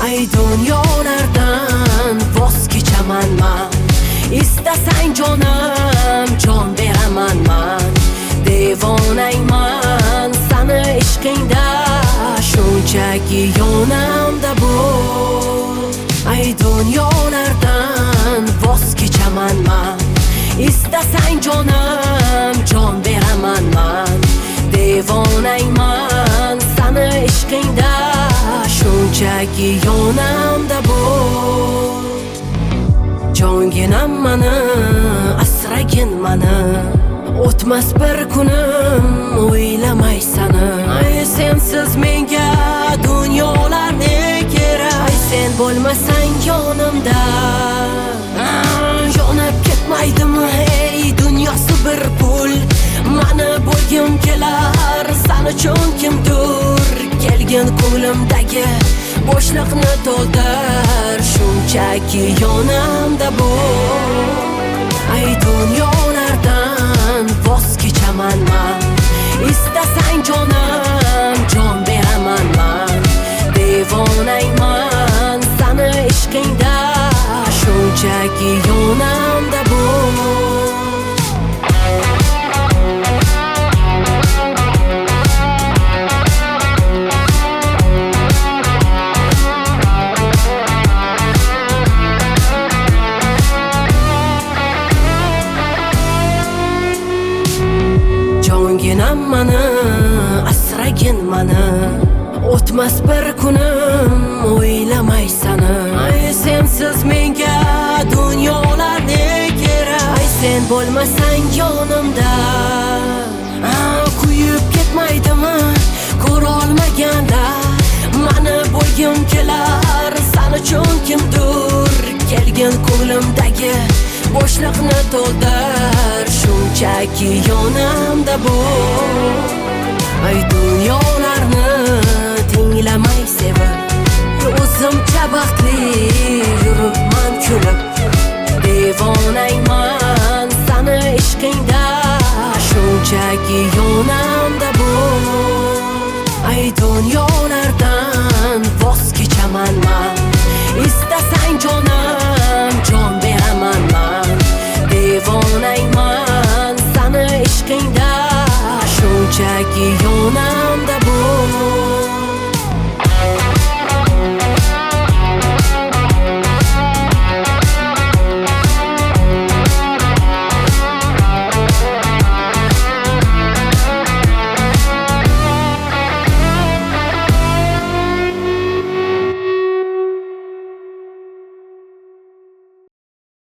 Ay dunyolardan voz kechaman man. İstasang jonim, jon beraman man. Devonayman sani ishqingda, shunchaki yonimda bo'l. Ay dunyolardan voz kechaman man. İstasang jonim, jon beraman man. Devonayman sani ishqingda, shunchaki yonimda bo'l. Jonginam mani, asragin mani. O'tmas bir kunim o'ylamay sani. Ay sensiz menga dunyolar ne kerak? Ay sen bo'lmasang yonimda, yonib ketmaydimi hey dunyosi bir pul. Mani bo'lgim kelar san uchun kimdir. Kelgin ko'nglimdagi bo'shliqni to'ldir, shunchaki yonimda bo'l. Ay dunyolardan voz kechaman man. İstasang jonim, jon beraman man. Devonayman sani ishqingda, shunchaki yonimda bo'l. Jonginam mani, asragin mani. O'tmas bir kunim o'ylamay sani. Ay sensiz menga dunyolar ne kerak? Ay sen bo'lmasang yonimda, kuyib ketmaydimi ko'rolmaganlar? Mani bo'lgim kelar san uchun kimdir. Kelgin ko'nglimdagi bo'shliqni to'ldir, shunchaki yonimda bo'l. Ay dunyolarni tinglamay sevib, o'zimcha baxtli yuribman kulib. Devonayman sani ishqingda, shunchaki yonimda bo'l. Ay dunyolardan voz kechaman man. İstasang jonim, jon beraman man. Devonayman sani ishqingda, shunchaki yonimda